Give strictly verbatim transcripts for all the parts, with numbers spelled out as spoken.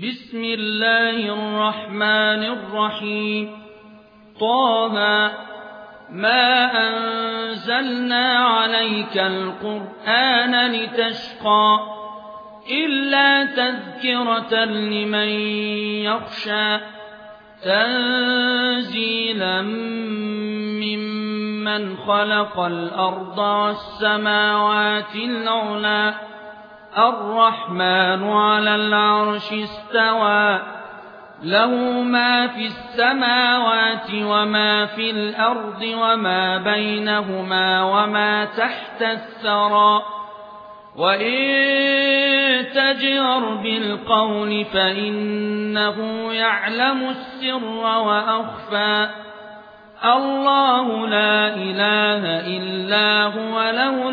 بسم الله الرحمن الرحيم. طه ما أنزلنا عليك القرآن لتشقى إلا تذكرة لمن يخشى تنزيلا ممن خلق الأرض والسماوات العلى الرحمن على العرش استوى له ما في السماوات وما في الأرض وما بينهما وما تحت الثرى وإن تجهر بالقول فإنه يعلم السر وأخفى الله لا إله إلا هو له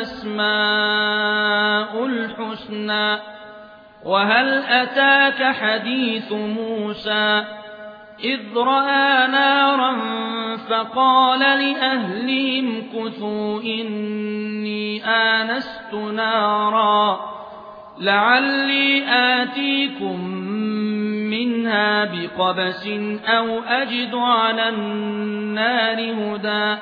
الأسماء الحسنى. وهل أتاك حديث موسى إذ رأى نارا فقال لأهلهم كثوا إني آنست نارا لعلي آتيكم منها بقبس أو أجد على النار هدى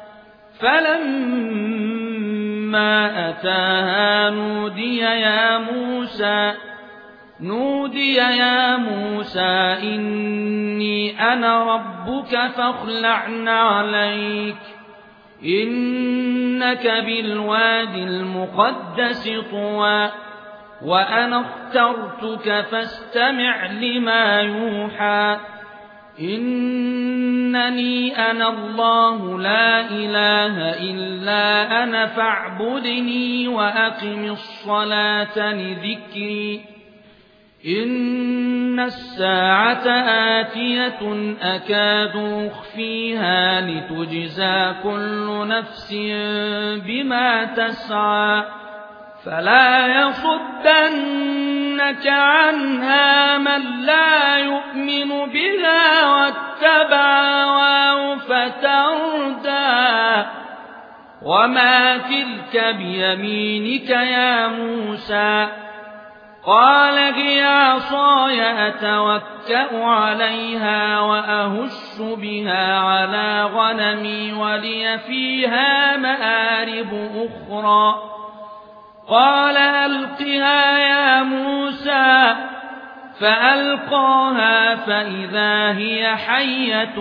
فلما أتاها نودي يا موسى نودي يا موسى إني أنا ربك فاخلع عليك إنك بالواد المقدس طوى وأنا اخترتك فاستمع لما يوحى إنني أنا الله لا إله إلا أنا فاعبدني وأقم الصلاة لذكري إن الساعة آتية أكاد أخفيها لتجزى كل نفس بما تسعى فلا يصدنك عنها من لا يؤمن بها واتبع هواه فتردى وما تلك بيمينك يا موسى قال هي عصاي أتوكأ عليها وأهش بها على غنمي ولي فيها مآرب أخرى قال ألقها يا موسى فألقاها فإذا هي حية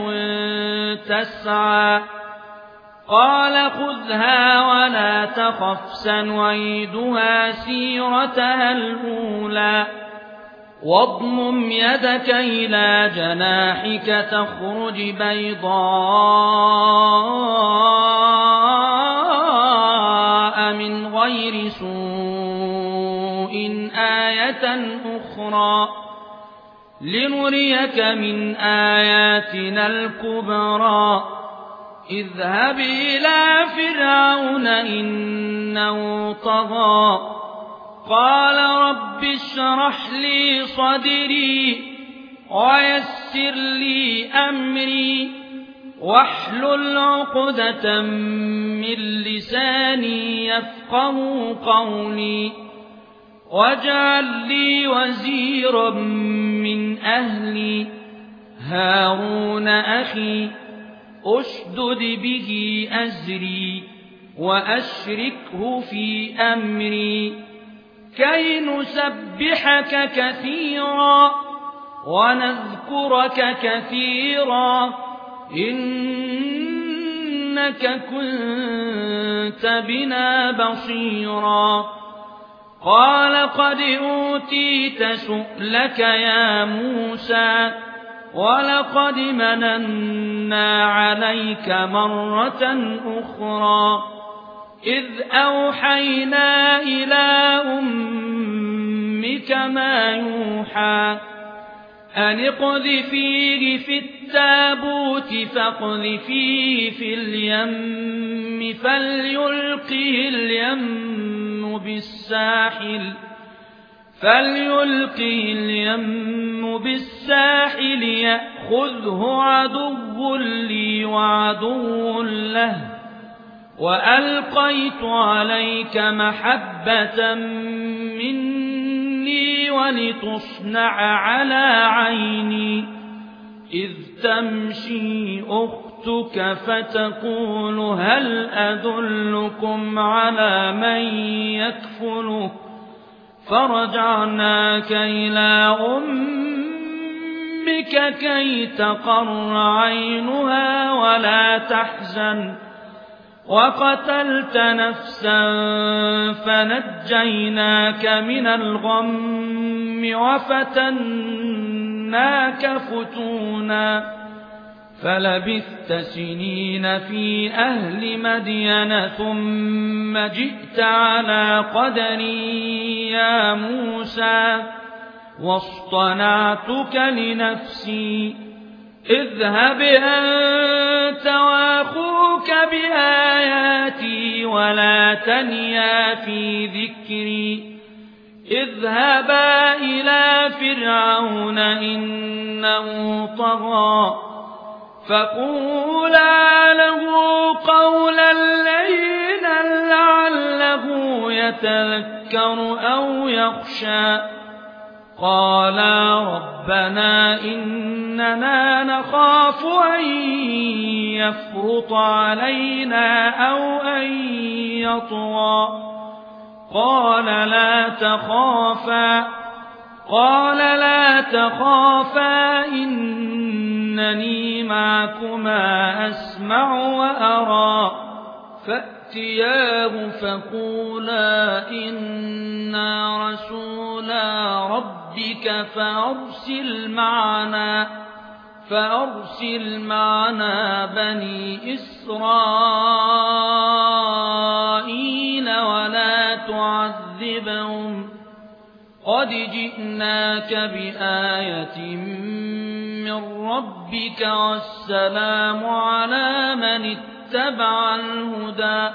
تسعى قال خذها ولا تخف سنعيدها سيرتها الأولى واضمم يدك إلى جناحك تخرج بيضاء من غير سوء آية أخرى لنريك من آياتنا الكبرى اذهب إلى فرعون إنه طغى قال رب اشرح لي صدري ويسر لي أمري واحلل عقدة من لساني يفقه قولي واجعل لي وزيرا من أهلي هارون أخي أشدد به أزري وأشركه في أمري كي نسبحك كثيرا ونذكرك كثيرا إنك كنت بنا بصيرا قال قد أوتيت سؤلك يا موسى ولقد مننا عليك مرة أخرى إذ أوحينا إلى أمك ما يوحى أن اقذفيه في التابوت فاقذفيه في اليم فليلقه اليم بالساحل فليلقه اليم بالساحل يأخذه عدو لي وعدو له وألقيت عليك محبة مني ولتصنع على عيني إذ تمشي أختك فتقول هل أدلكم على من يكفله فرجعناك إلى أمك كي تقر عينها ولا تحزن وقتلت نفسا فنجيناك من الغم وفتناك فتونا فلبثت سنين في أهل مدين ثم جئت على قدري يا موسى واصطنعتك لنفسي اذهب أنت وأخوك بآياتي ولا تنيا في ذكري اذهبا إلى فرعون إنه طغى فقولا له قولا لينا لعله يتذكر أو يخشى قالا ربنا إننا نخاف أن يفرط علينا أو أن يطغى قال لا تخافا قال لا تخافا إنني معكما أسمع وأرى فأتياه فقولا إنا رسولا ربك فأرسل معنا فأرسل معنا بني إسرائيل ولا تعذبهم قد جئناك بآية من ربك والسلام على من اتبع الهدى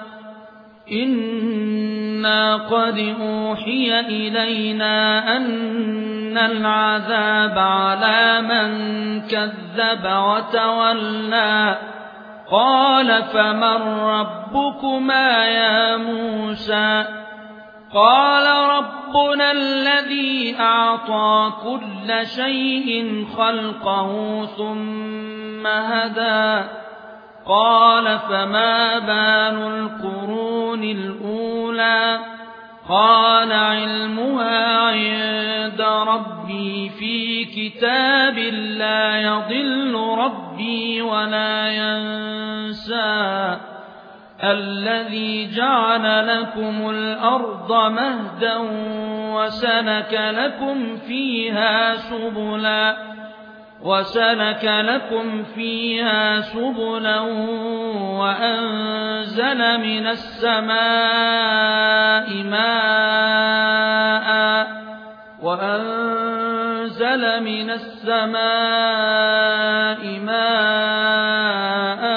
إنا قد أوحي إلينا أن العذاب على من كذب وتولى قال فمن ربكما يا موسى قال ربنا الذي أعطى كل شيء خلقه ثم هدى قال فما بال القرون الأولى قال علمها عند ربي في كتاب لا يضل ربي ولا ينسى الذي جعل لكم الأرض مهدا وسلك لكم فيها سبلا وسلك لكم فيها سبلا وأنزل من السماء ماء وأنزل من السماء ماء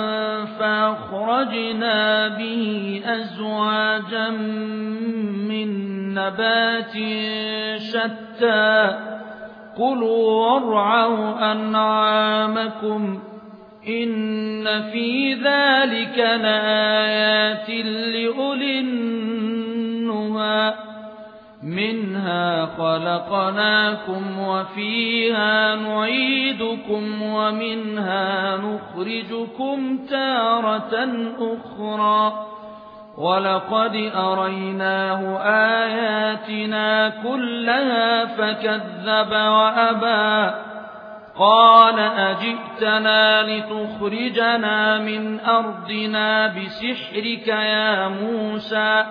فأخرجنا به أزواجا من نبات شتى كلوا وارعوا أنعامكم إن في ذلك لآيات لأولي النهى منها خلقناكم وفيها نعيدكم ومنها نخرجكم تارة أخرى ولقد أريناه آياتنا كلها فكذب وأبى قال أجئتنا لتخرجنا من أرضنا بسحرك يا موسى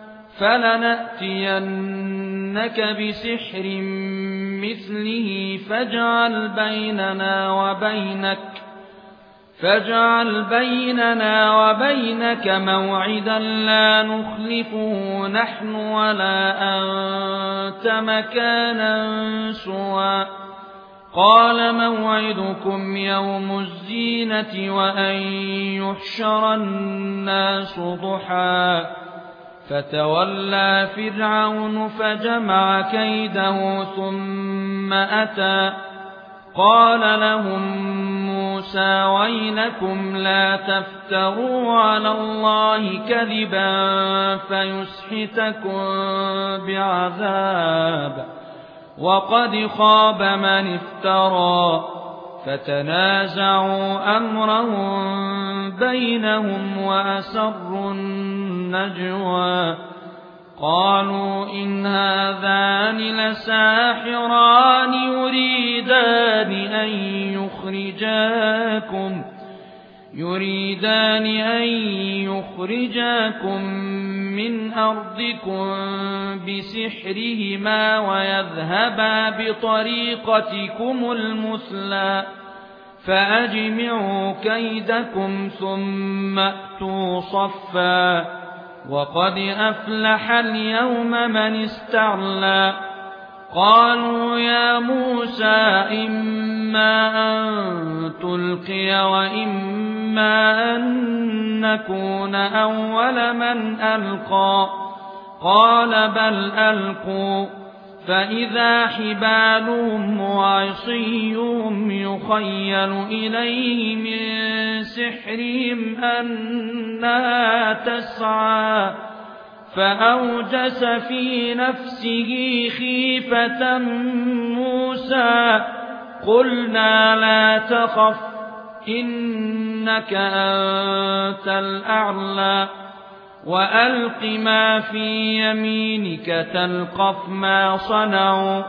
فلنأتينك بسحر مثله فاجعل بيننا وبينك فاجعل بيننا وبينك موعدا لا نخلفه نحن ولا أنت مكانا سوى قال موعدكم يوم الزينة وأن يحشر الناس ضحى فتولى فرعون فجمع كيده ثم أتى قال لهم موسى ويلكم لا تفتروا على الله كذبا فيسحتكم بعذاب وقد خاب من افترى فتنازعوا أمرهم بينهم وأسروا النجوى قالوا إن هذان لساحران يريدان أن يخرجاكم يريدان أن يخرجاكم من أرضكم بسحرهما ويذهبا بطريقتكم المثلى فأجمعوا كيدكم ثم أتوا صفا وقد أفلح اليوم من استعلى قالوا يا موسى إما أن تلقي وإما أن نكون أول من ألقى قال بل ألقوا فإذا حبالهم وعصيهم يخيل إليه من سحرهم أنها تسعى فأوجس في نفسه خيفة موسى قلنا لا تخف إنك أنت الأعلى وألق ما في يمينك تلقف ما صنعوا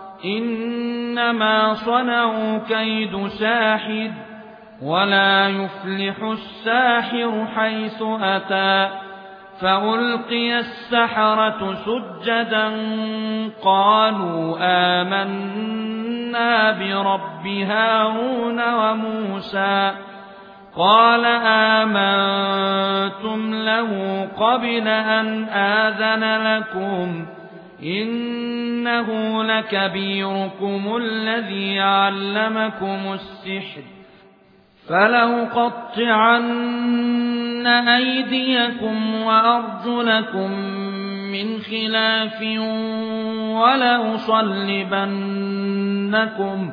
إنما صنعوا كيد ساحر ولا يفلح الساحر حيث أتى فألقي السحرة سجدا قالوا آمنا برب هارون وموسى قال آمنتم له قبل أن آذن لكم إنه لكبيركم الذي علمكم السحر فلأقطعن أيديكم وأرجلكم من خلاف ولأصلبنكم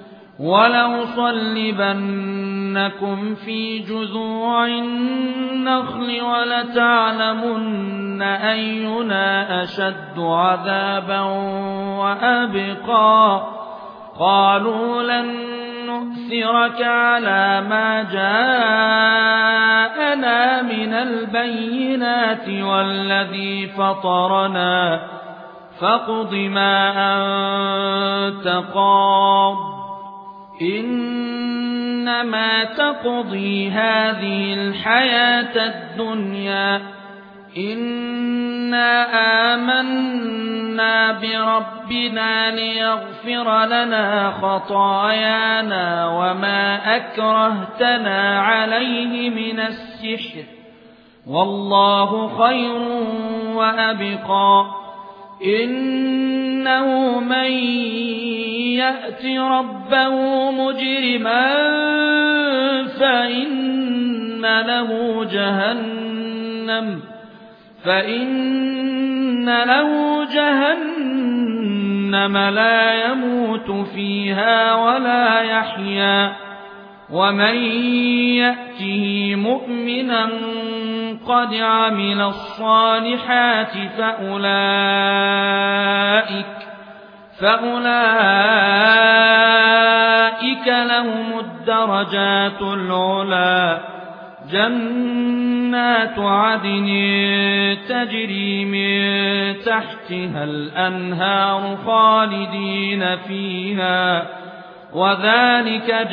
ولأصلبنكم في جذوع النخل ولتعلمن أينا أشد عذابا وأبقى قالوا لن نؤثرك على ما جاءنا من البينات والذي فطرنا فاقض ما أنت قاض إنما تقضي هذه الحياة الدنيا إنا آمنا بربنا ليغفر لنا خطايانا وما أكرهتنا عليه من السحر والله خير وأبقى إنه من يأت ربه مجرما فإن له جهنم فإن له جهنم لا يموت فيها ولا يحيا ومن يأته مؤمنا قد عمل الصالحات فأولئك فأولئك لهم الدرجات العلى جنات عدن تجري من تحتها الأنهار خالدين فيها وذلك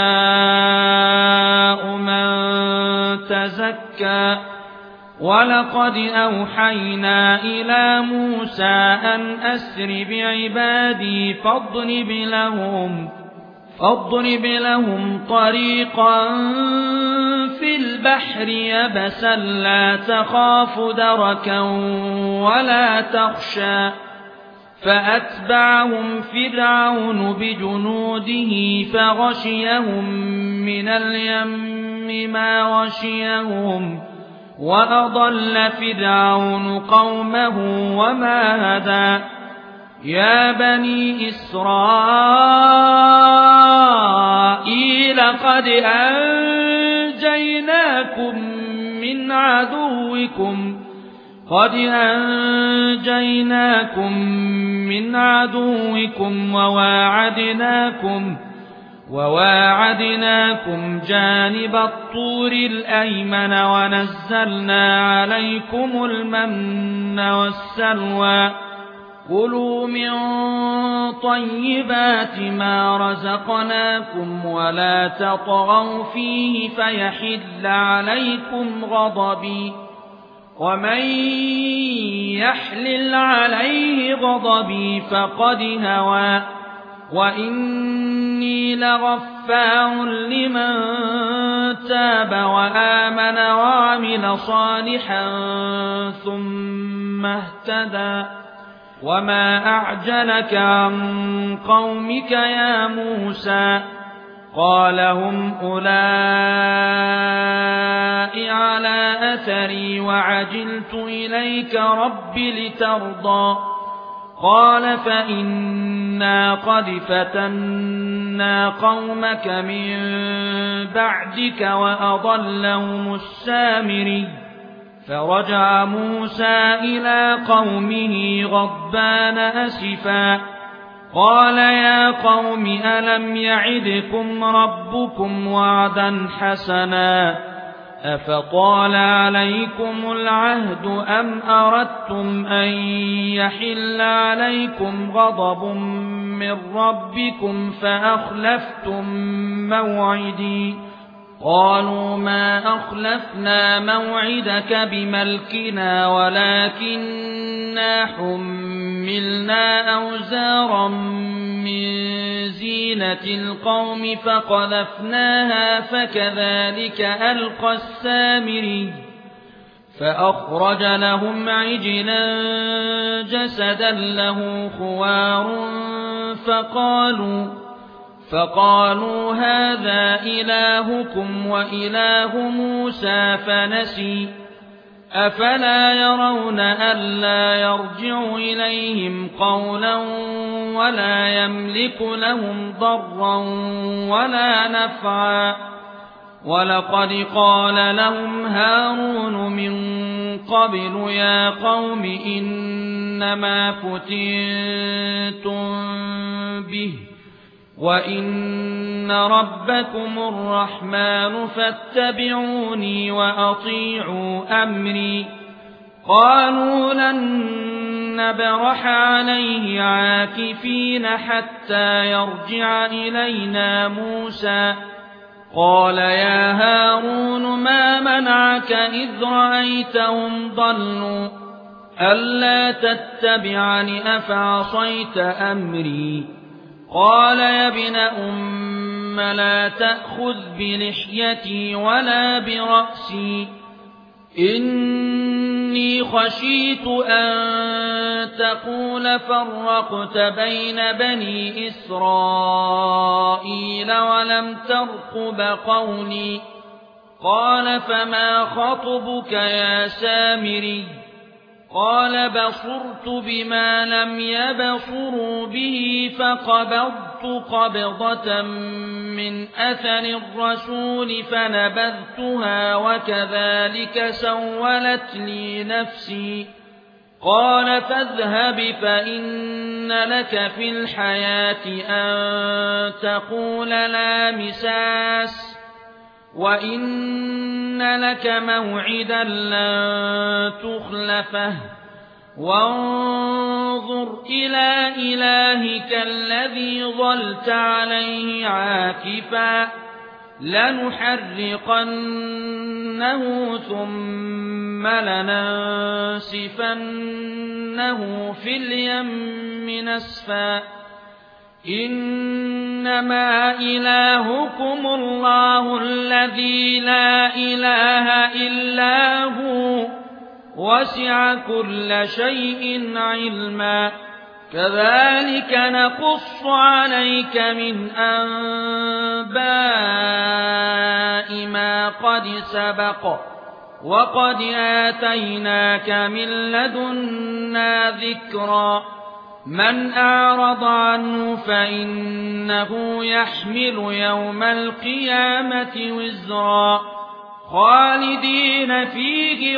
جزاء من تزكى ولقد أوحينا إلى موسى أن أسر بعبادي فاضرب لهم فاضرب لهم طريقا في البحر يبسا لا تخاف دركا ولا تخشى فأتبعهم فرعون بجنوده فغشيهم من اليم ما غشيهم وأضل فرعون قومه وما هدى يا بني إسرائيل قد أنجيناكم من عدوكم قد أنجيناكم من عدوكم وواعدناكم وواعدناكم جانب الطور الأيمن ونزلنا عليكم المن والسلوى كلوا من طيبات ما رزقناكم ولا تطغوا فيه فيحل عليكم غضبي ومن يحلل عليه غضبي فقد هوى وإني لغفار لمن تاب وآمن وعمل صالحا ثم اهتدى وما أعجلك عن قومك يا موسى قال هم أولئك على أثري وعجلت إليك رب لترضى قال فإنا قد فتنا قومك من بعدك وأضلهم السامري فرجع موسى إلى قومه غضبان أسفا قال يا قوم ألم يعدكم ربكم وعدا حسنا أفطال عليكم العهد أم أردتم أن يحل عليكم غضب من ربكم فأخلفتم موعدي قالوا ما أخلفنا موعدك بملكنا ولكننا حملنا أوزارا من زينة القوم فقذفناها فكذلك ألقى السامري فأخرج لهم عجلا جسدا له خوار فقالوا فقالوا هذا إلهكم وإله موسى فنسي أفلا يرون ألا يرجع إليهم قولا ولا يملك لهم ضرا ولا نفعا ولقد قال لهم هارون من قبل يا قوم إنما فتنتم به وإن ربكم الرحمن فاتبعوني وأطيعوا أمري قالوا لن نبرح عليه عاكفين حتى يرجع إلينا موسى قال يا هارون ما منعك إذ رأيتهم ضلوا ألا تتبعني أفعصيت أمري قال يا ابن أم لا تأخذ بلحيتي ولا برأسي إني خشيت أن تقول فرقت بين بني إسرائيل ولم ترقب قولي قال فما خطبك يا سامري قال بصرت بما لم يبصروا به فقبضت قبضة من أثر الرسول فنبذتها وكذلك سولت لي نفسي قال فاذهب فإن لك في الحياة أن تقول لا مساس وإن لك موعدا لن تخلفه وانظر إلى إلهك الذي ظلت عليه عاكفا لنحرقنه ثم لننسفنه في اليم نسفا إنما إلهكم الله الذي لا إله إلا هو وسع كل شيء علما كذلك نقص عليك من أنباء ما قد سبق وقد آتيناك من لدنا ذكرا من أعرض عنه فإنه يحمل يوم القيامة وزرا خالدين فيه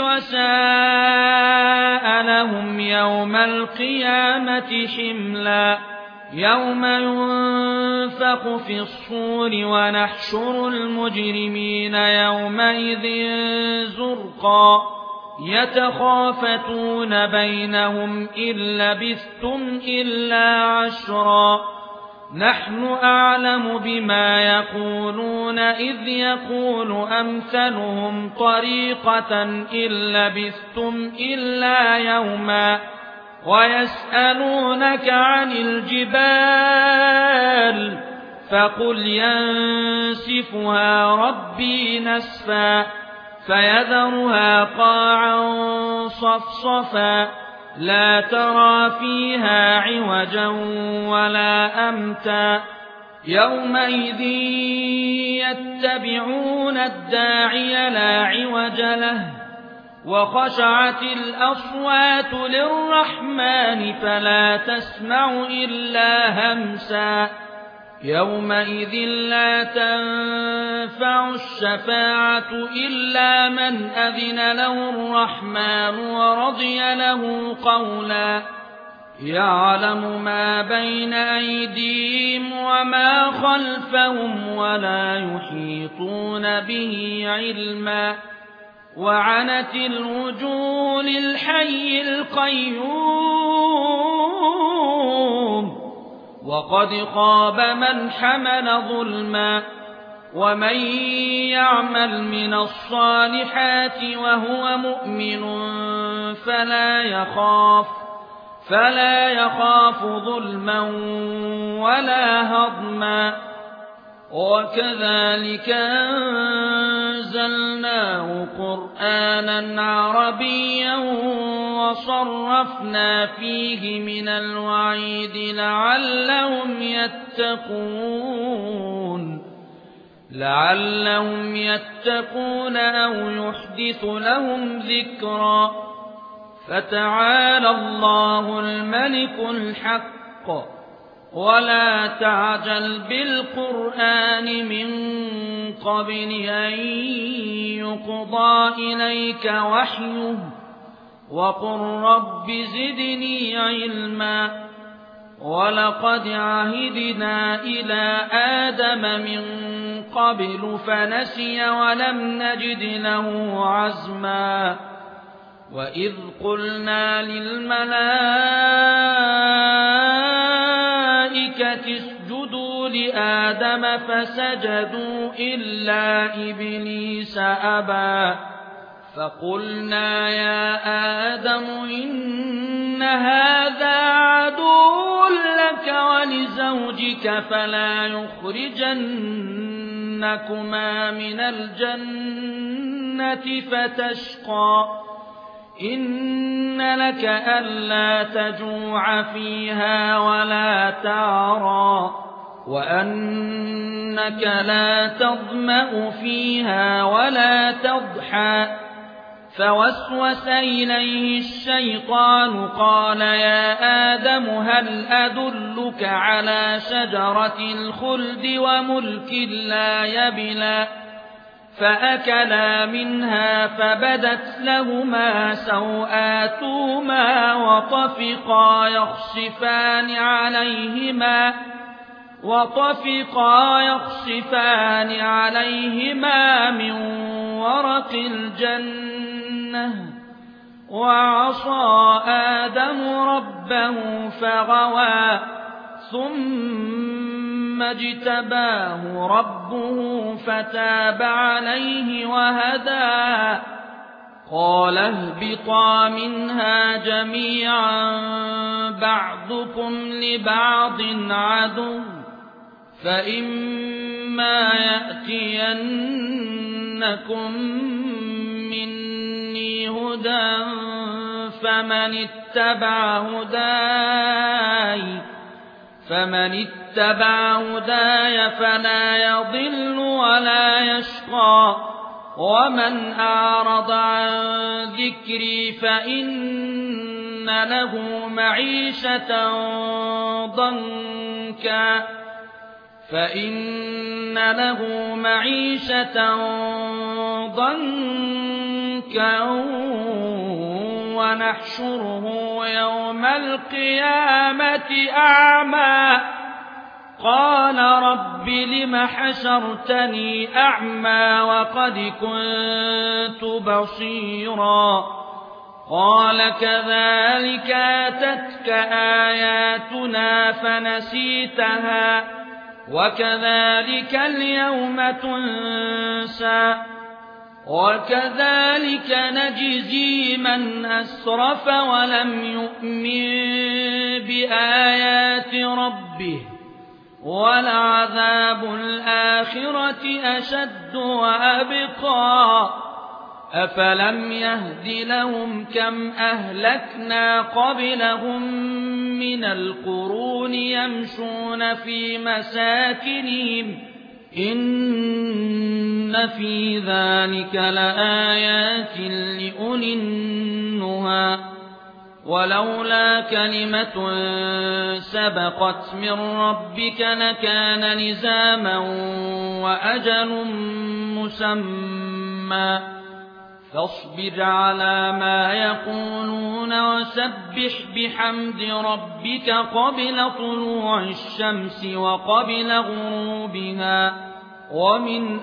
وساء لهم يوم القيامة حملا يوم ينفخ في الصور ونحشر المجرمين يومئذ زرقا يتخافتون بينهم إن لبثتم إلا عشرا نحن أعلم بما يقولون إذ يقول أمثلهم طريقة إن لبثتم إلا يوما ويسألونك عن الجبال فقل ينسفها ربي نسفا فيذرها قاعا صفصفا لا ترى فيها عوجا ولا أمتا يومئذ يتبعون الداعي لا عوج له وخشعت الأصوات للرحمن فلا تسمع إلا همسا يومئذ لا تنفع الشفاعة إلا من أذن له الرحمن ورضي له قولا يعلم ما بين أيديهم وما خلفهم ولا يحيطون به علما وعنت الوجوه للحي القيوم وقد خاب من حمل ظلما ومن يعمل من الصالحات وهو مؤمن فلا يخاف فلا يخاف ظلما ولا هضما وكذلك أنزلناه قرآنا عربيا وصرفنا فيه من الوعيد لعلهم يتقون لعلهم يتقون أو يحدث لهم ذكرا فتعالى الله الملك الحق ولا تعجل بالقرآن من قبل أن يقضى إليك وحيه وقل رب زدني علما ولقد عهدنا إلى آدم من قبل فنسي ولم نجد له عزما وإذ قلنا للملائكة اسجدوا لآدم فسجدوا إلا إبليس أبى فقلنا يا آدم إن هذا عدو لك ولزوجك فلا يخرجنكما من الجنة فتشقى إن لك ألا تجوع فيها ولا تعرى وأنك لا تظمأ فيها ولا تضحى فوسوس إليه الشيطان قال يا آدم هل أدلك على شجرة الخلد وملك لا يبلى فأكلا منها فبدت لهما سوآتهما وطفقا يخصفان عليهما وطفقا يخصفان عليهما من ورق الجنة وعصى آدم ربه فغوى ثم اجتباه ربه فتاب عليه وهدى قال اهبطا منها جميعا بعضكم لبعض عدو فإما يأتينكم مني هدى فمن اتبع هداي فمن اتبع هداي فلا يضل ولا يشقى ومن أعرض عن ذكري فإن له معيشة ضنكا فإن له معيشة ضنكا ونحشره يوم القيامة أعمى قال رب لم حشرتني أعمى وقد كنت بصيرا قال كذلك أتتك آياتنا فنسيتها وكذلك اليوم تنسى وكذلك نجزي من أسرف ولم يؤمن بآيات ربه ولعذاب الآخرة أشد وأبقى أفلم يهد لهم كم أهلكنا قبلهم من القرون يمشون في مساكنهم إن في ذلك لآيات لأولي النهى ولولا كلمة سبقت من ربك لكان لزاما وأجل مسمى فاصبر على ما يقولون وسبح بحمد ربك قبل طلوع الشمس وقبل غروبها ومن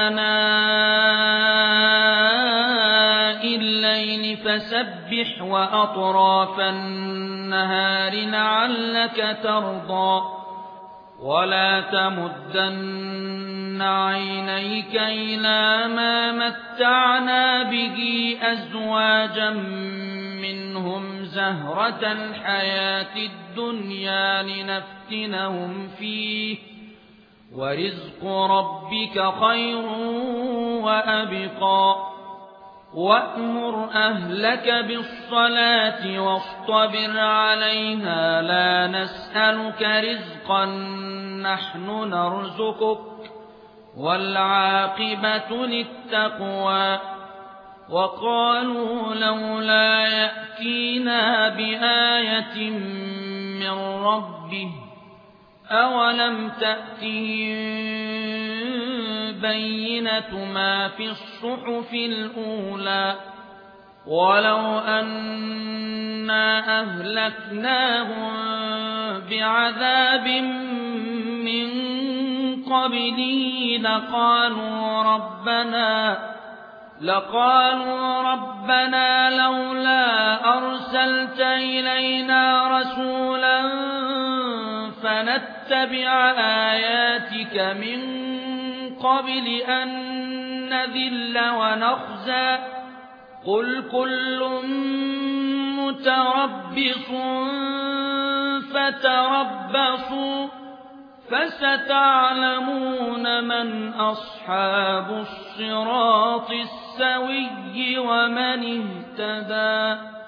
آناء الليل فسبح وأطراف النهار لعلك ترضى ولا تمدن عينيك إلى ما متعنا به أزواجا منهم زهرة الحياة الدنيا لنفتنهم فيه ورزق ربك خير وأبقى وأمر أهلك بالصلاة واصطبر عليها لا نسألك رزقا نحن نرزقك والعاقبة للتقوى وقالوا لولا يأتينا بآية من ربه أولم تأتهم بينة ما في الصحف الأولى ولو أنا أهلكناهم بعذاب من قبله لقالوا ربنا لقالوا ربنا لولا أرسلت إلينا رسولا فنتبع آياتك من قبل أن نذل ونخزى قل كل متربص فتربصوا فستعلمون من أصحاب الصراط السوي ومن اهتدى.